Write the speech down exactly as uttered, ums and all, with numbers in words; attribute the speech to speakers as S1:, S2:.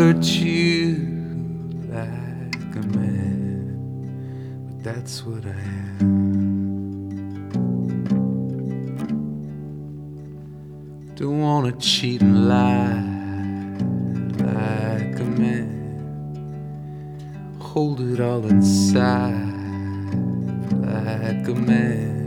S1: hurt you like a man, but that's what I am. Don't wanna cheat and lie like a man, hold it all inside like a man.